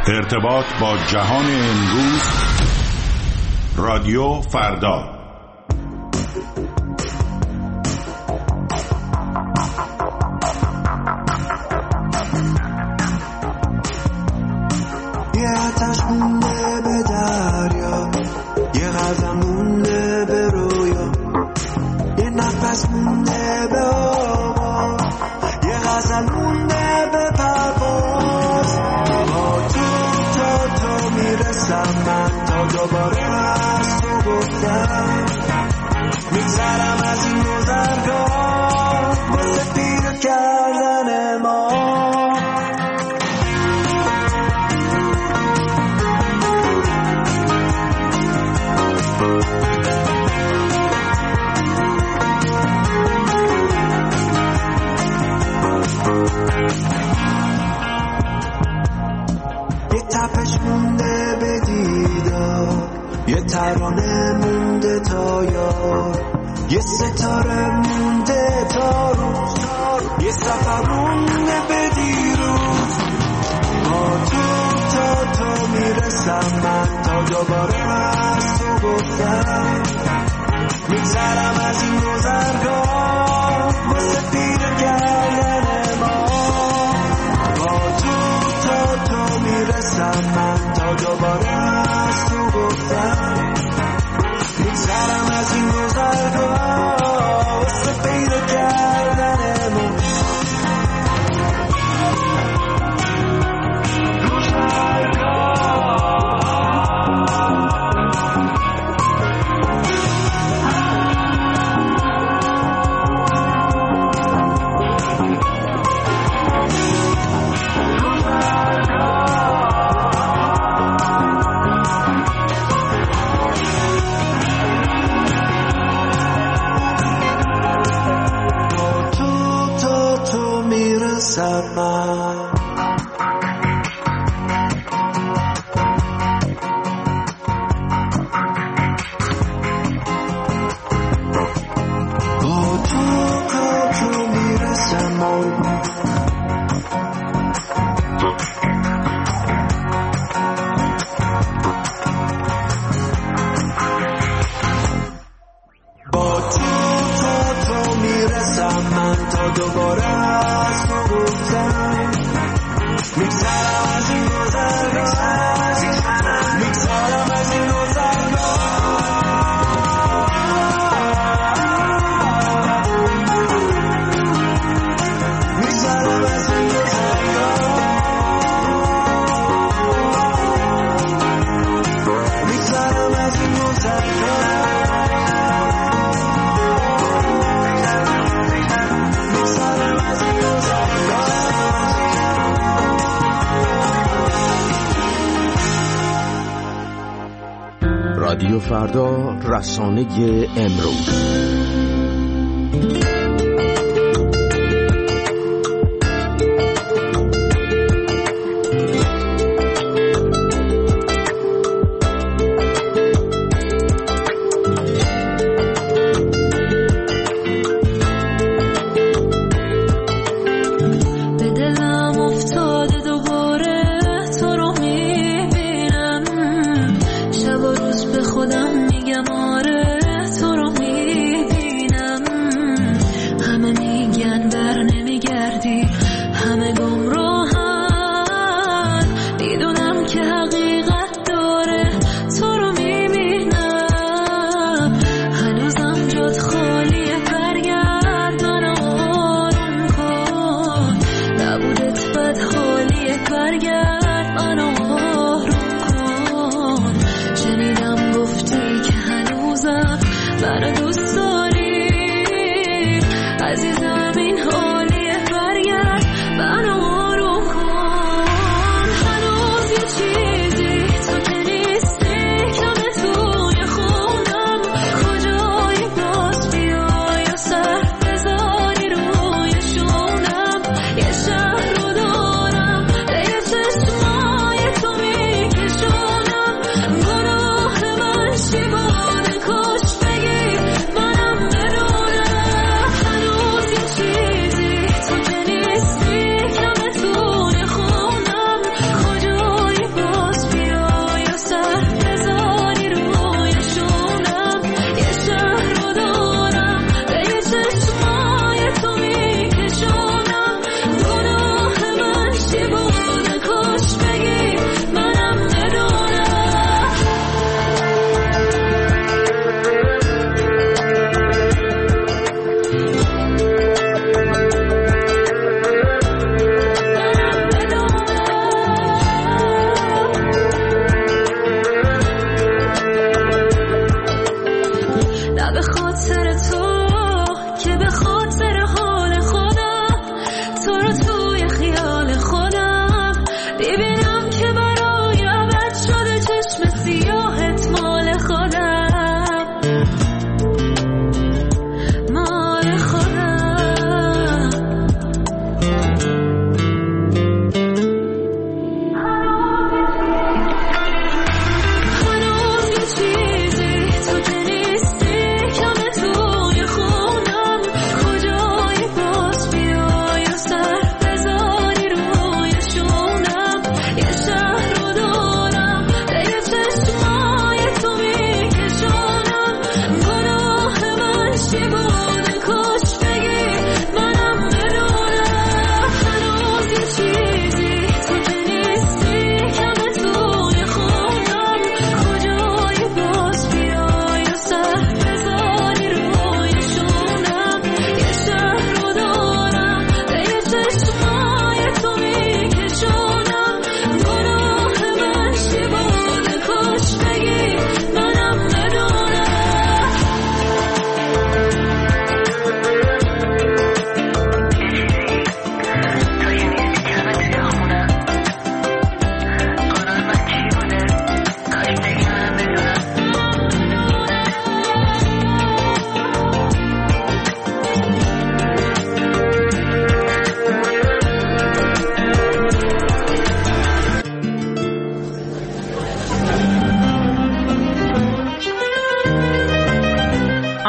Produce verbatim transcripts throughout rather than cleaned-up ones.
ارتباط با جهان امروز. رادیو فردا. یه آتش مونده به دریا، یه غزل مونده به رویا، یه نفس مونده به آوا، یه غزل مونده به پرواز. با تو تا تو میرسم من، تا دوباره از تو گفتم میگذرم از این گذرگاه واسه پیر کردن ما. یه تپش مونده به دیدار، یه ترانه مونده تا یار، یه ستاره مونده تا روز، یه سفر مونده به دیروز. با تو تا تو میرسم من، تا دوباره از تو گفتم میگذرم از این گذرگاه واسه پیر کردن ما. با تو تا تو میرسم من، تا دوباره از تو گفتم میگذرم از این گذرگاه واسه پیر کردن ما. رادیو فردا، رسانه امروز. Just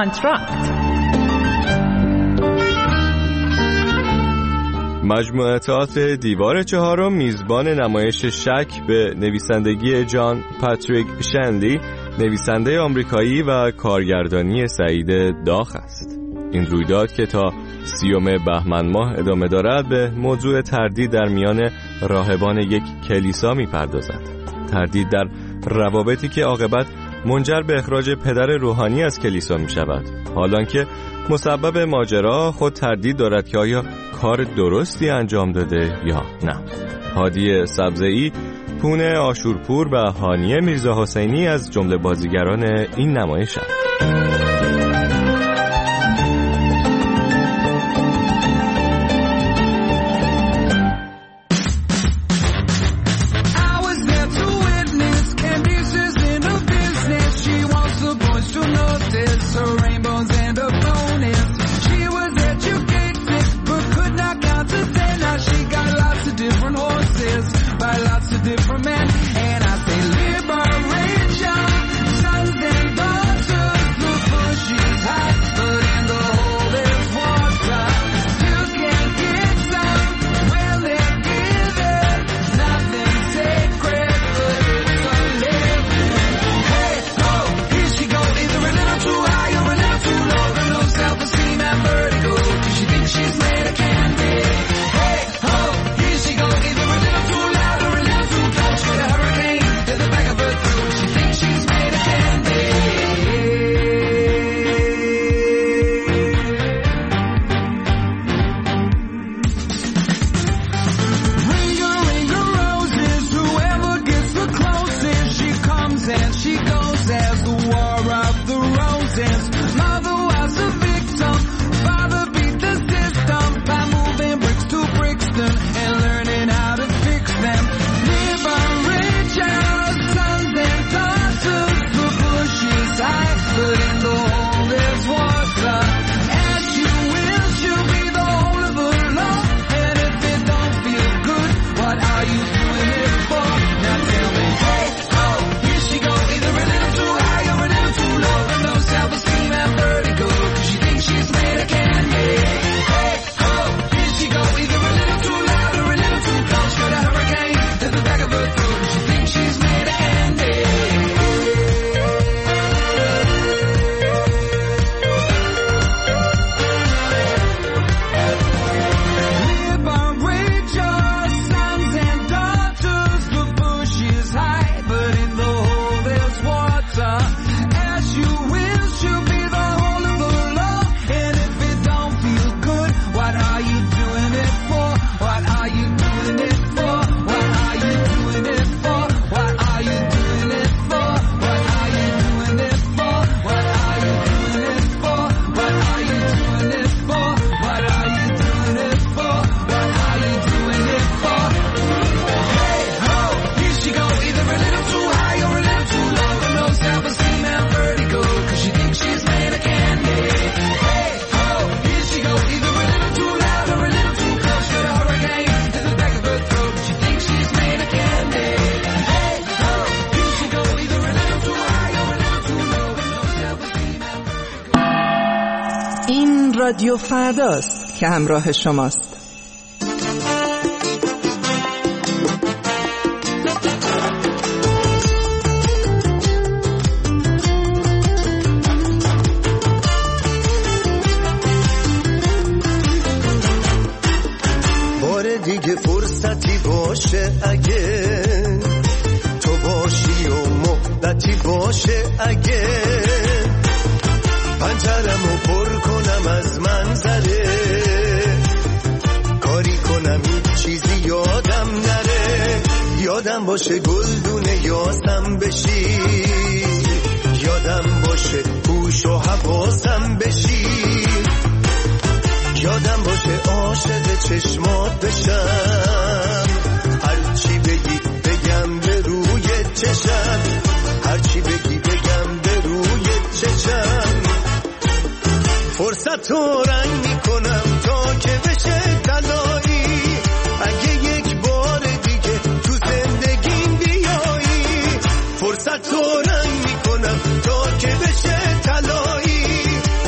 آنتراکت. مجموعه تئاتر دیوار چهارم میزبان نمایش شک به نویسندگی جان پاتریک شنلی، نویسنده آمریکایی و کارگردانی سعید داغ است. این رویداد که تا سیوم بهمن ماه ادامه دارد به موضوع تردید در میان راهبان یک کلیسا میپردازد. تردید در روابطی که عاقبت منجر به اخراج پدر روحانی از کلیسا می شود، حالان که مسبب ماجرا خود تردید دارد که آیا کار درستی انجام داده یا نه. هادی سبزئی، پونه آشورپور و هانیه میرزا حسینی از جمله بازیگران این نمایش هستند. رادیو فرداست که همراه شماست. بار دیگه فرصتی باشه اگه تو باشی و مدتی باشه اگه پنجرمو پر کنم از منظره کاری کنم هیچ چیزی یادم نره یادم باشه گلدونه یاسم بشی یادم باشه هوش و حواسم بشی یادم باشه عاشق چشمات بشم هرچی بگی بگم به روی چشم هرچی بگی بگم به روی چشم فرصت رو رنگ میکنم تا که بشه طلایی اگه یک بار دیگه تو زندگیم بیایی فرصت رو رنگ میکنم تا که بشه طلایی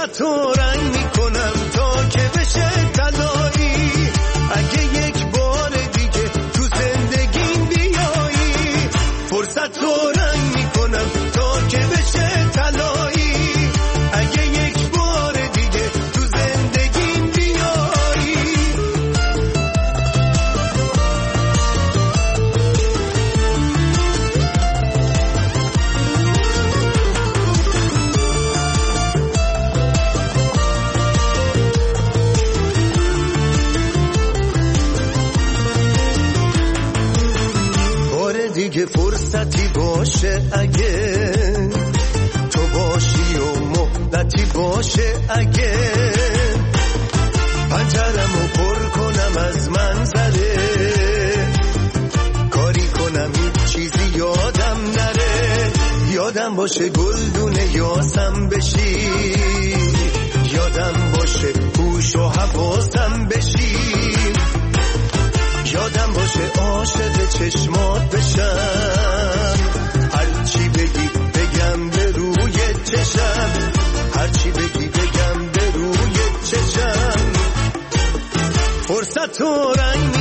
فرصت رو رنگ میکنم تا که بشه طلایی. اگه یک بار دیگه تو زندگیم بیایی، فرصت رو رنگ میکنم تا که بشه طلایی. اگه یک بار دیگه تو زندگیم بیایی. دیگه فرصتی باشه اگه تو باشی و مهلتی باشه اگه پنجرمو پر کنم از منظره، کاری کنم هیچ چیزی یادم نره. یادم باشه گلدونه یاسم بشی، یادم باشه هوش و حواسم بشی. یادم باشه عاشق چشمات بشم، هرچی بگی بگم به روی چشم، هرچی بگی بگم به روی چشم. فرصت رو رنگ